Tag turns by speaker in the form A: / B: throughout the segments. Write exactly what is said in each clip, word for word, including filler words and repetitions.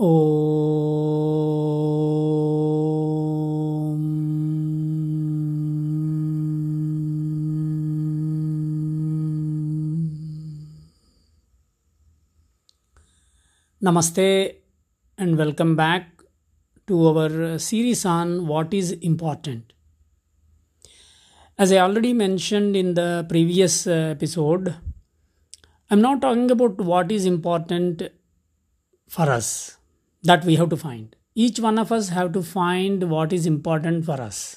A: Om. Namaste and welcome back to our series on what is important. As I already mentioned in the previous episode, I'm not talking about what is important for us that we have to find. Each one of us have to find what is important for us.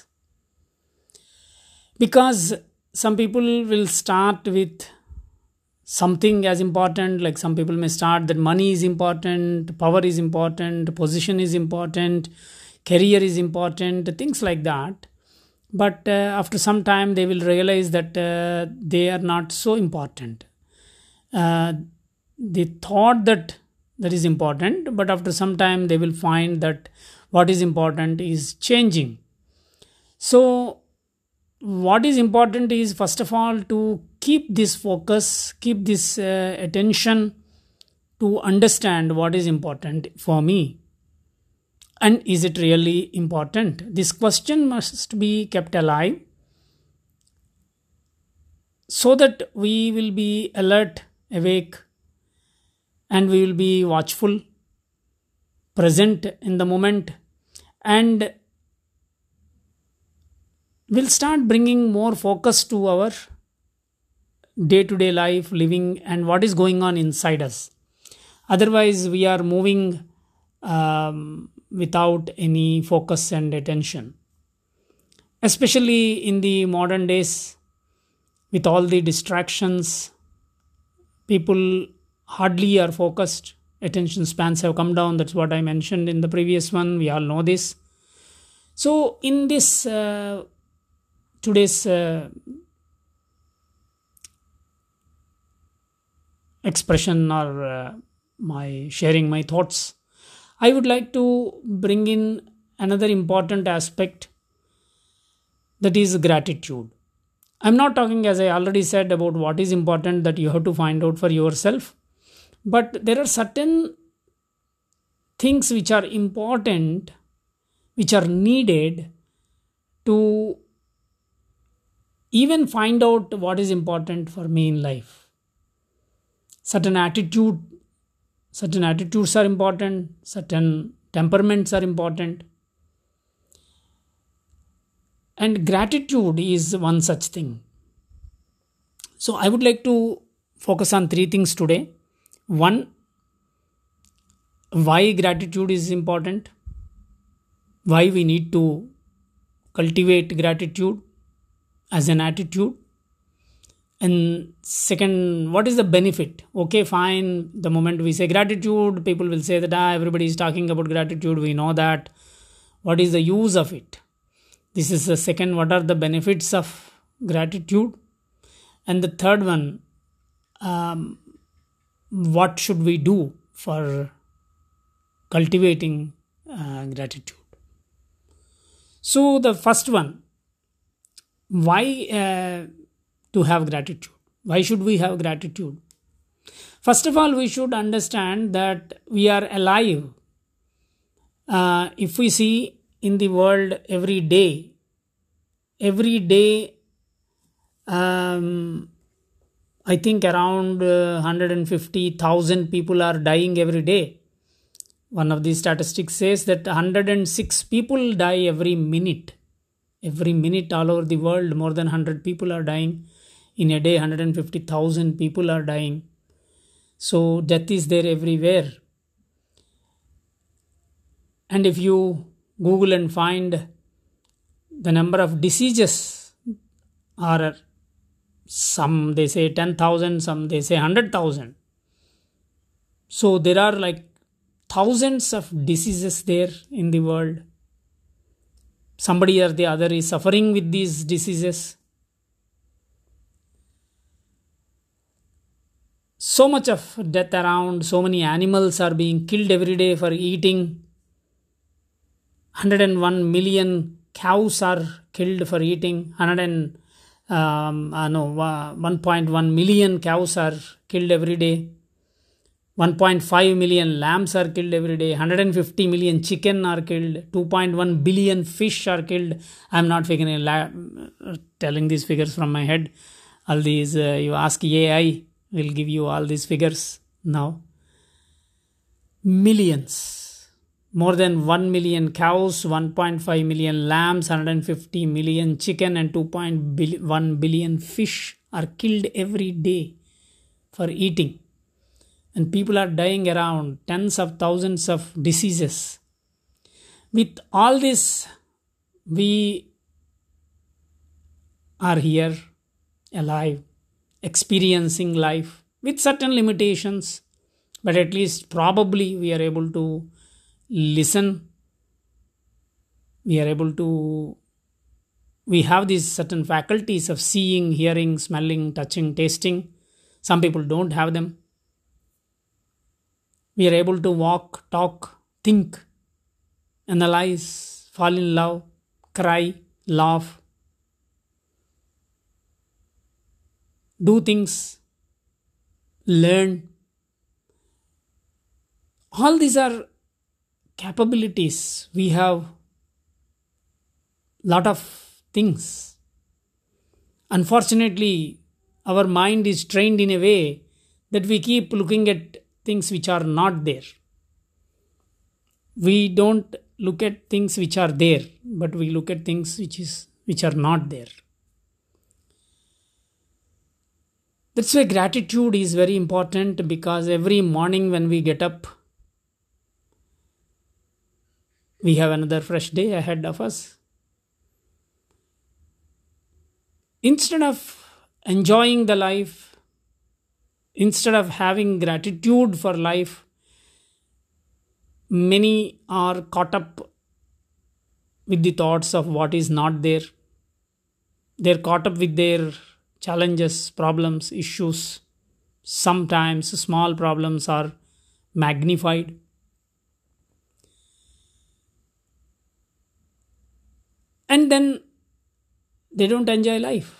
A: Because some people will start with something as important, like some people may start that money is important, power is important, position is important, career is important, things like that. But uh, after some time they will realize that uh, they are not so important. Uh, they thought that that is important, but after some time they will find that what is important is changing. So what is important is, first of all, to keep this focus, keep this uh, attention to understand what is important for me. And is it really important? This question must be kept alive so that we will be alert, awake, and we will be watchful, present in the moment, and we'll start bringing more focus to our day-to-day life, living, and what is going on inside us. Otherwise, we are moving um, without any focus and attention. Especially in the modern days, with all the distractions, people hardly are focused. Attention spans have come down. That's what I mentioned in the previous one. We all know this. So in this uh, today's uh, expression or uh, my sharing my thoughts, I would like to bring in another important aspect, that is gratitude. I'm not talking, as I already said, about what is important that you have to find out for yourself. But there are certain things which are important, which are needed to even find out what is important for me in life. Certain attitude, certain attitudes are important, certain temperaments are important. And gratitude is one such thing. So I would like to focus on three things today. One, why gratitude is important, why we need to cultivate gratitude as an attitude. And second, what is the benefit? Okay, fine. The moment we say gratitude, people will say that ah, everybody is talking about gratitude. We know that. What is the use of it? This is the second. What are the benefits of gratitude? And the third one, um, what should we do for cultivating uh, gratitude? So the first one, why uh, to have gratitude? Why should we have gratitude? First of all, we should understand that we are alive. Uh, if we see in the world every day, every day, um, I think around uh, one hundred fifty thousand people are dying every day. One of the statistics says that one hundred six people die every minute. Every minute all over the world, more than one hundred people are dying. In a day, one hundred fifty thousand people are dying. So death is there everywhere. And if you Google and find the number of diseases, are some they say ten thousand, some they say one hundred thousand. So there are like thousands of diseases there in the world. Somebody or the other is suffering with these diseases. So much of death around, so many animals are being killed every day for eating. one hundred one million cows are killed for eating. one hundred um, uh, no, uh, one point one million cows are killed every day. one point five million lambs are killed every day. one hundred fifty million chicken are killed. two point one billion fish are killed. I'm not figuring, la- telling these figures from my head. All these, uh, you ask A I, will give you all these figures now. Millions. More than one million cows, one point five million lambs, one hundred fifty million chicken and two point one billion fish are killed every day for eating. And people are dying around, tens of thousands of diseases. With all this, we are here, alive, experiencing life with certain limitations, but at least probably we are able to listen. We are able to, we have these certain faculties of seeing, hearing, smelling, touching, tasting. Some people don't have them. We are able to walk, talk, think, analyze, fall in love, cry, laugh, do things, learn. All these are capabilities. We have lot of things. Unfortunately, our mind is trained in a way that we keep looking at things which are not there. We don't look at things which are there, but we look at things which is which are not there. That's why gratitude is very important, because every morning when we get up, we have another fresh day ahead of us. Instead of enjoying the life, instead of having gratitude for life, many are caught up with the thoughts of what is not there. They're caught up with their challenges, problems, issues. Sometimes small problems are magnified. And then they don't enjoy life.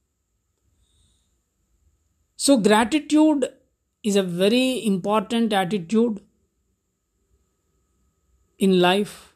A: So gratitude is a very important attitude in life,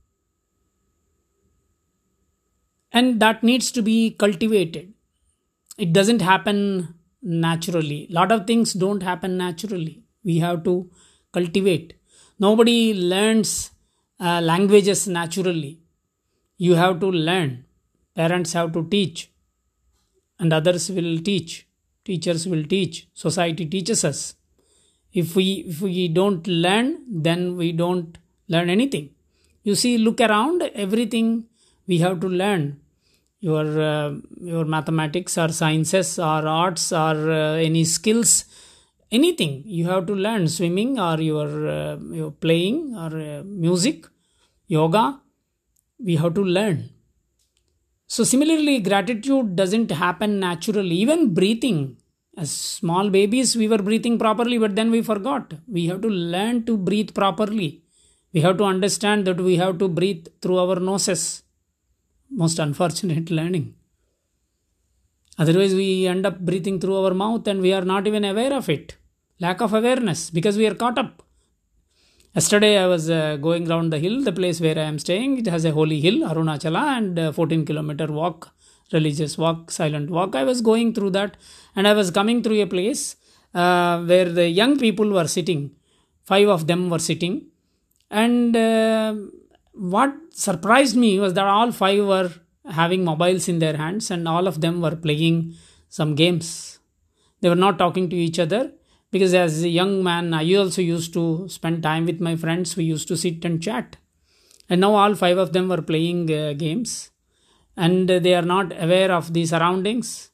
A: and that needs to be cultivated. It doesn't happen naturally. A lot of things don't happen naturally. We have to cultivate. Nobody learns uh, languages naturally. You have to learn. Parents have to teach, and others will teach. Teachers will teach. Society teaches us. If we if we don't learn, then we don't learn anything. You see, look around. Everything we have to learn. Your uh, your mathematics or sciences or arts or uh, any skills, anything you have to learn. Swimming or your uh, your playing or uh, music, yoga. We have to learn. So similarly, gratitude doesn't happen naturally. Even breathing. As small babies, we were breathing properly, but then we forgot. We have to learn to breathe properly. We have to understand that we have to breathe through our noses. Most unfortunate learning. Otherwise, we end up breathing through our mouth and we are not even aware of it. Lack of awareness, because we are caught up. Yesterday, I was uh, going round the hill, the place where I am staying. It has a holy hill, Arunachala, and a fourteen kilometer walk, religious walk, silent walk. I was going through that, and I was coming through a place uh, where the young people were sitting. Five of them were sitting. And uh, what surprised me was that all five were having mobiles in their hands, and all of them were playing some games. They were not talking to each other. Because as a young man, I also used to spend time with my friends. We used to sit and chat. And now all five of them were playing uh, games. And they are not aware of the surroundings.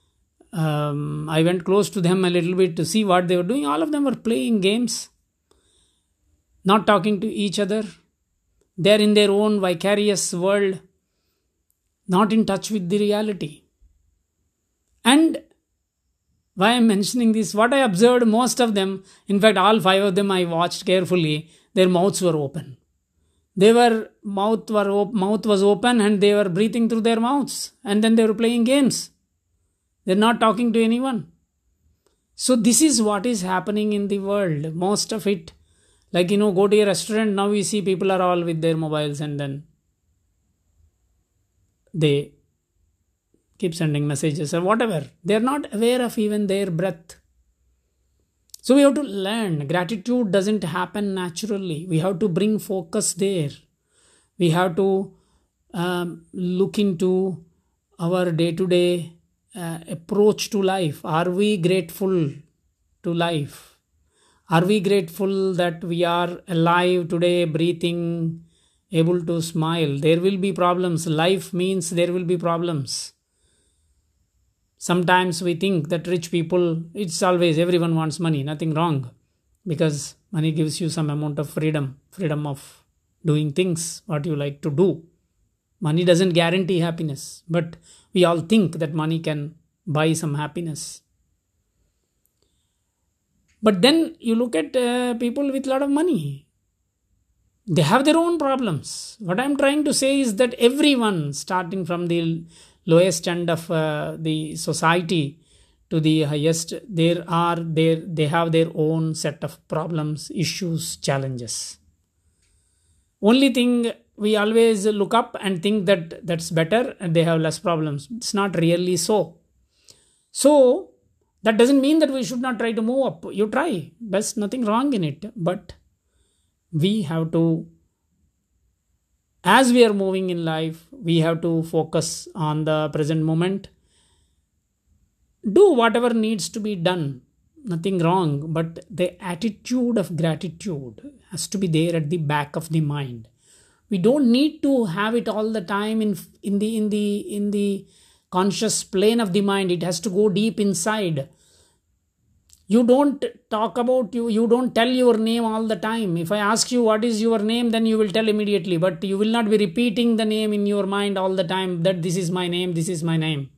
A: Um, I went close to them a little bit to see what they were doing. All of them were playing games. Not talking to each other. They are in their own vicarious world. Not in touch with the reality. And why I am mentioning this, what I observed, most of them, in fact all five of them I watched carefully, their mouths were open. They were, mouth, were op- mouth was open and they were breathing through their mouths. And then they were playing games. They're not talking to anyone. So this is what is happening in the world. Most of it, like, you know, go to a restaurant, now you see people are all with their mobiles, and then they keep sending messages or whatever. They're not aware of even their breath. So we have to learn. Gratitude doesn't happen naturally. We have to bring focus there. We have to um, look into our day-to-day uh, approach to life. Are we grateful to life? Are we grateful that we are alive today, breathing, able to smile? There will be problems. Life means there will be problems. Sometimes we think that rich people, it's always everyone wants money, nothing wrong, because money gives you some amount of freedom, freedom of doing things what you like to do. Money doesn't guarantee happiness, but we all think that money can buy some happiness. But then you look at uh, people with a lot of money. They have their own problems. What I'm trying to say is that everyone, starting from the lowest end of uh, the society to the highest, there are there they have their own set of problems, issues, challenges. Only thing, we always look up and think that that's better and they have less problems. It's not really so. So that doesn't mean that we should not try to move up. You try, there's nothing wrong in it, but we have to, as we are moving in life, we have to focus on the present moment. Do whatever needs to be done, nothing wrong, but the attitude of gratitude has to be there at the back of the mind. We don't need to have it all the time in in the in the in the conscious plane of the mind. It has to go deep inside. You don't talk about you, you don't tell your name all the time. If I ask you what is your name, then you will tell immediately, but you will not be repeating the name in your mind all the time, that this is my name, this is my name.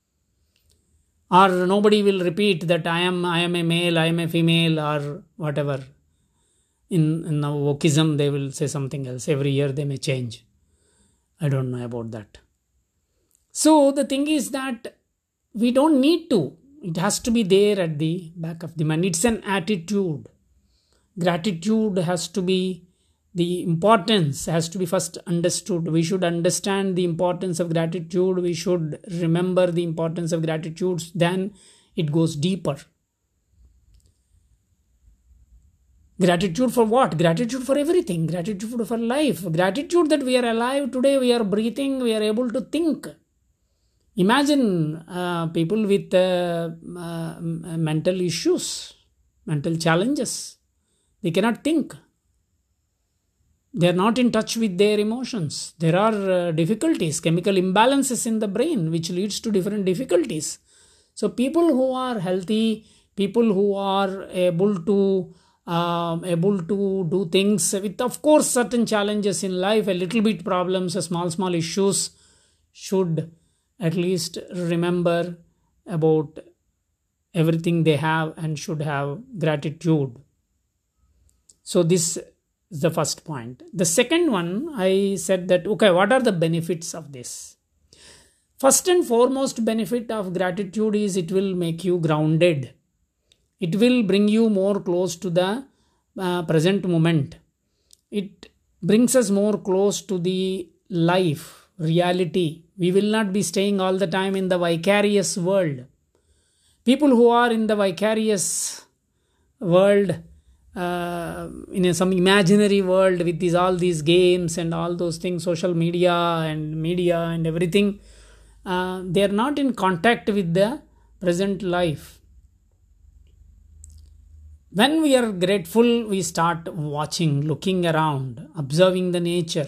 A: Or nobody will repeat that I am I am a male, I am a female, or whatever. In, in Wokism, they will say something else. Every year they may change. I don't know about that. So the thing is that we don't need to. It has to be there at the back of the mind. It's an attitude. Gratitude has to be, the importance has to be first understood. We should understand the importance of gratitude. We should remember the importance of gratitude. Then it goes deeper. Gratitude for what? Gratitude for everything. Gratitude for life. Gratitude that we are alive today, we are breathing, we are able to think. Imagine uh, people with uh, uh, mental issues, mental challenges. They cannot think. They are not in touch with their emotions. There are uh, difficulties, chemical imbalances in the brain, which leads to different difficulties. So people who are healthy, people who are able to um, able to do things with, of course, certain challenges in life, a little bit problems, small small issues, should at least remember about everything they have and should have gratitude. So this is the first point. The second one, I said that, okay, what are the benefits of this? First and foremost benefit of gratitude is it will make you grounded. It will bring you more close to the uh, present moment. It brings us more close to the life, reality. We will not be staying all the time in the vicarious world. People who are in the vicarious world, uh, in a, some imaginary world with these all these games and all those things, social media and media and everything, uh, they are not in contact with the present life. When we are grateful, we start watching, looking around, observing the nature.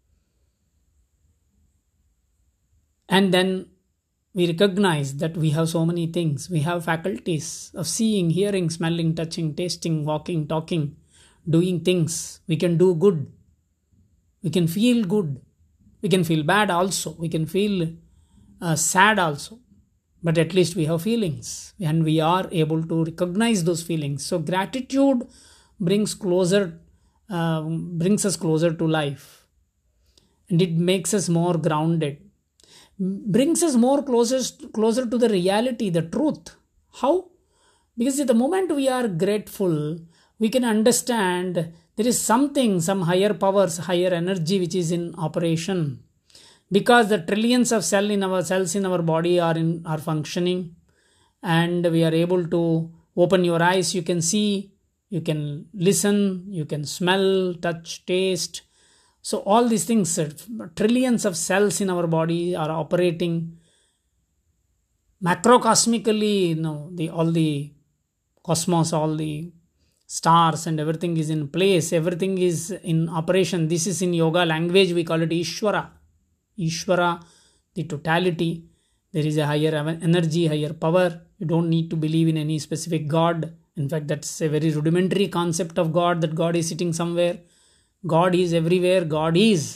A: And then we recognize that we have so many things. We have faculties of seeing, hearing, smelling, touching, tasting, walking, talking, doing things. We can do good. We can feel good. We can feel bad also. We can feel uh, sad also. But at least we have feelings and we are able to recognize those feelings. So gratitude brings closer, uh, brings us closer to life, and it makes us more grounded, brings us more closer, closer to the reality, the truth. How? Because the moment we are grateful, we can understand there is something, some higher powers, higher energy which is in operation. Because the trillions of cell in our cells in our body are in are functioning, and we are able to open your eyes, you can see, you can listen, you can smell, touch, taste. So all these things, trillions of cells in our body are operating macrocosmically. You know, the all the cosmos, all the stars and everything is in place, everything is in operation. This is in yoga language, we call it Ishvara. Ishvara, the totality. There is a higher energy, higher power. You don't need to believe in any specific God. In fact, that's a very rudimentary concept of God, that God is sitting somewhere. God is everywhere. God is.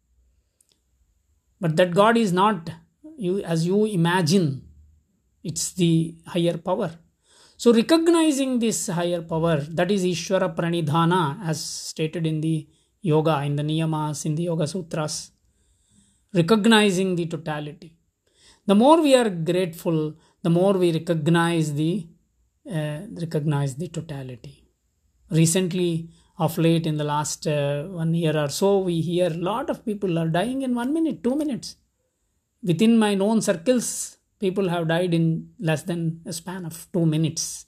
A: But that God is not you as you imagine. It's the higher power. So recognizing this higher power, that is Ishvara Pranidhana, as stated in the yoga, in the Niyamas, in the Yoga Sutras. Recognizing the totality. The more we are grateful, the more we recognize the uh, recognize the totality. Recently, of late, in the last uh, one year or so, we hear a lot of people are dying in one minute, two minutes. Within my known circles, people have died in less than a span of two minutes.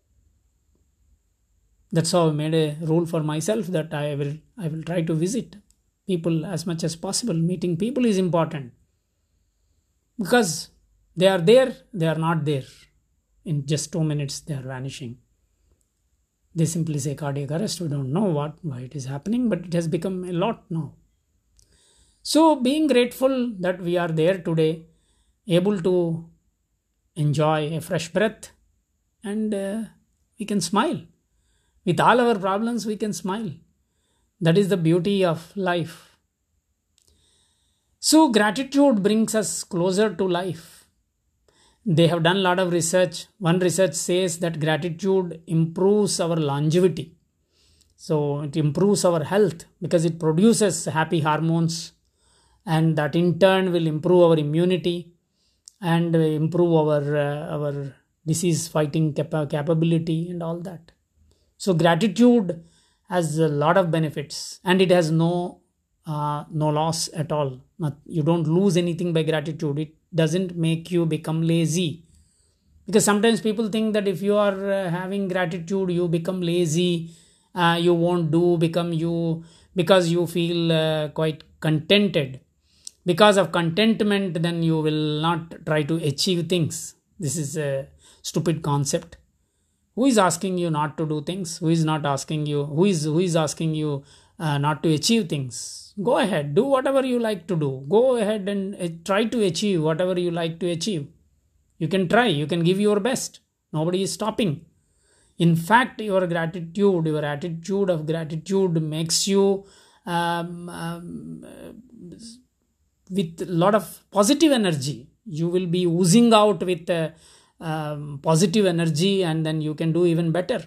A: That's how I made a rule for myself that I will I will try to visit people as much as possible. Meeting people is important. Because they are there, they are not there. In just two minutes, they are vanishing. They simply say cardiac arrest. We don't know what why it is happening, but it has become a lot now. So being grateful that we are there today, able to enjoy a fresh breath, and uh, we can smile. With all our problems, we can smile. That is the beauty of life. So gratitude brings us closer to life. They have done a lot of research. One research says that gratitude improves our longevity. So it improves our health because it produces happy hormones, and that in turn will improve our immunity and improve our uh, our disease fighting capa- capability and all that. So gratitude has a lot of benefits, and it has no uh, no loss at all. Not, you don't lose anything by gratitude. It doesn't make you become lazy, because sometimes people think that if you are uh, having gratitude, you become lazy. Uh, you won't do become you because you feel uh, quite contented. Because of contentment, then you will not try to achieve things. This is a stupid concept. Who is asking you not to do things? Who is not asking you? Who is who is asking you uh, not to achieve things? Go ahead, do whatever you like to do. Go ahead and uh, try to achieve whatever you like to achieve. You can try. You can give your best. Nobody is stopping. In fact, your gratitude, your attitude of gratitude makes you um, um, with a lot of positive energy. You will be oozing out with uh, um, positive energy, and then you can do even better.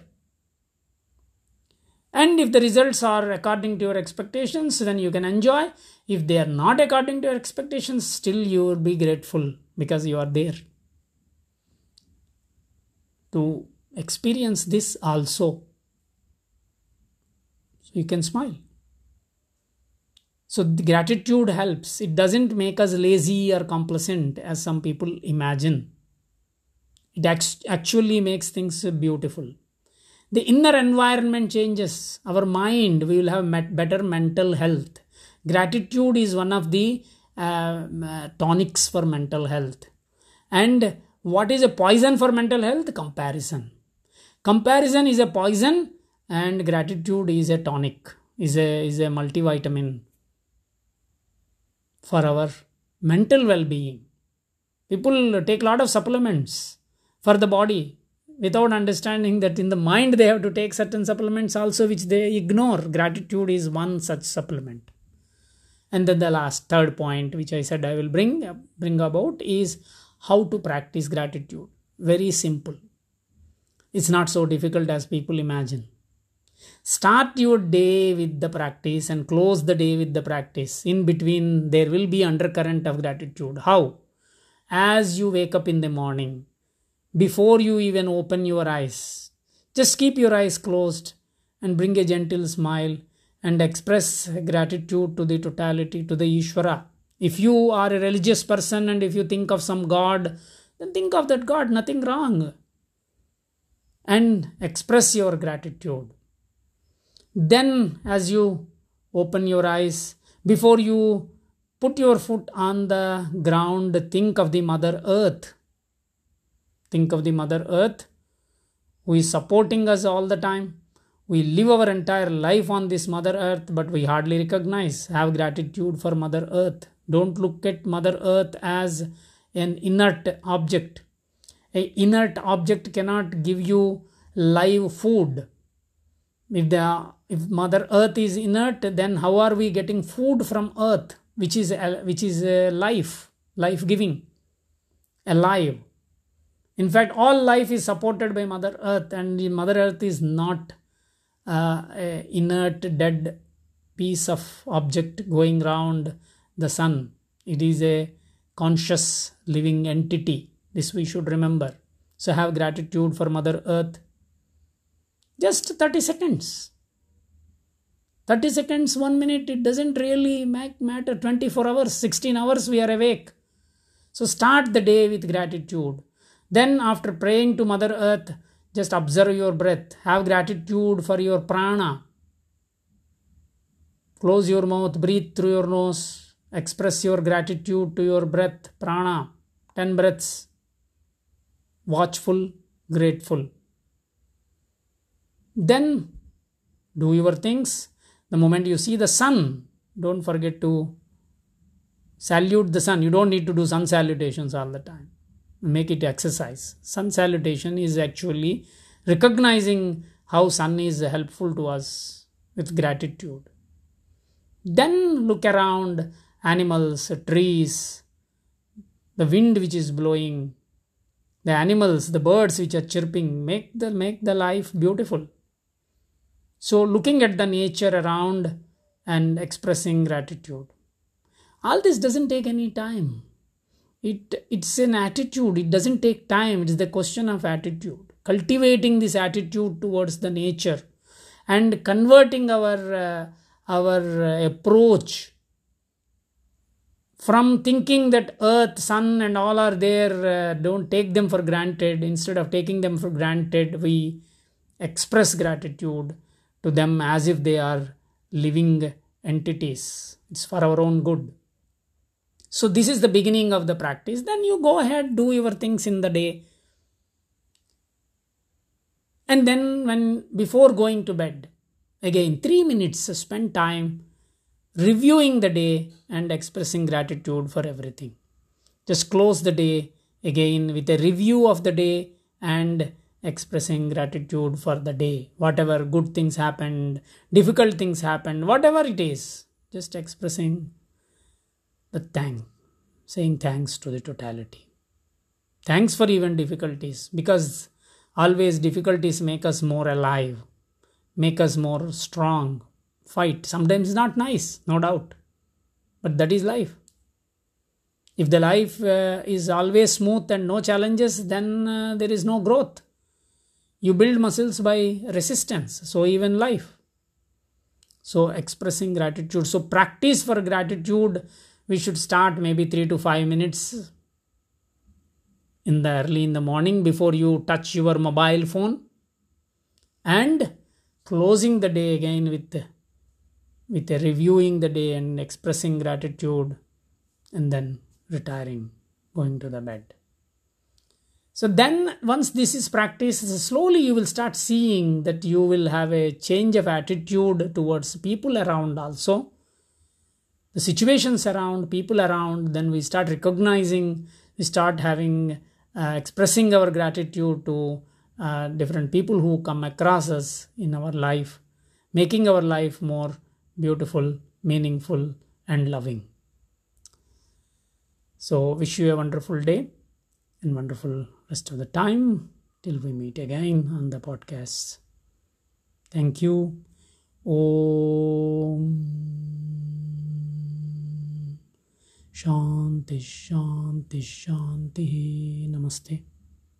A: And if the results are according to your expectations, then you can enjoy. If they are not according to your expectations, still you will be grateful because you are there to experience this also. So you can smile. So the gratitude helps. It doesn't make us lazy or complacent as some people imagine. It actually makes things beautiful. The inner environment changes. Our mind, we will have better mental health. Gratitude is one of the uh, uh, tonics for mental health. And what is a poison for mental health? Comparison. Comparison is a poison, and gratitude is a tonic, is a, is a multivitamin for our mental well-being. People take a lot of supplements for the body without understanding that in the mind they have to take certain supplements also, which they ignore. Gratitude is one such supplement. And then the last, third point, which I said I will bring, bring about, is how to practice gratitude. Very simple. It's not so difficult as people imagine. Start your day with the practice and close the day with the practice. In between, there will be undercurrent of gratitude. How? As you wake up in the morning, before you even open your eyes. Just keep your eyes closed and bring a gentle smile and express gratitude to the totality, to the Ishvara. If you are a religious person and if you think of some God, then think of that God, nothing wrong. And express your gratitude. Then, as you open your eyes, before you put your foot on the ground, think of the Mother Earth. Think of the Mother Earth who is supporting us all the time. We live our entire life on this Mother Earth, but we hardly recognize. Have gratitude for Mother Earth. Don't look at Mother Earth as an inert object. An inert object cannot give you live food. If the if Mother Earth is inert, then how are we getting food from Earth, which is which is uh, life, life giving, alive? In fact, all life is supported by Mother Earth, and the Mother Earth is not uh, a inert, dead piece of object going round the sun. It is a conscious, living entity. This we should remember. So have gratitude for Mother Earth. Just thirty seconds. thirty seconds, one minute, it doesn't really make matter. twenty-four hours, sixteen hours we are awake. So start the day with gratitude. Then after praying to Mother Earth, just observe your breath. Have gratitude for your prana. Close your mouth, breathe through your nose. Express your gratitude to your breath, prana. ten breaths. Watchful, grateful. Then do your things. The moment you see the sun, don't forget to salute the sun. You don't need to do sun salutations all the time. Make it exercise. Sun salutation is actually recognizing how sun is helpful to us with gratitude. Then look around, animals, trees, the wind which is blowing, the animals, the birds which are chirping. Make the make the life beautiful. So looking at the nature around and expressing gratitude. All this doesn't take any time. It, it's an attitude. It doesn't take time. It is the question of attitude. Cultivating this attitude towards the nature and converting our, uh, our uh, approach from thinking that earth, sun and all are there, uh, don't take them for granted. Instead of taking them for granted, we express gratitude to them as if they are living entities. It's for our own good. So this is the beginning of the practice. Then you go ahead, do your things in the day. And then when before going to bed, again three minutes, spend time reviewing the day and expressing gratitude for everything. Just close the day again with a review of the day and expressing gratitude for the day. Whatever good things happened, difficult things happened, whatever it is, just expressing the thank, saying thanks to the totality. Thanks for even difficulties, because always difficulties make us more alive, make us more strong. Fight. Sometimes it's not nice, no doubt. But that is life. If the life uh, is always smooth and no challenges, then uh, there is no growth. You build muscles by resistance. So even life. So expressing gratitude. So practice for gratitude. We should start maybe three to five minutes in the early in the morning before you touch your mobile phone. And closing the day again with with a reviewing the day and expressing gratitude, and then retiring, going to the bed. So then once this is practiced, slowly you will start seeing that you will have a change of attitude towards people around also. The situations around, people around, then we start recognizing, we start having, uh, expressing our gratitude to uh, different people who come across us in our life, making our life more beautiful, meaningful and loving. So wish you a wonderful day and wonderful rest of the time till we meet again on the podcast. Thank you. Om Shanti Shanti Shanti. Namaste.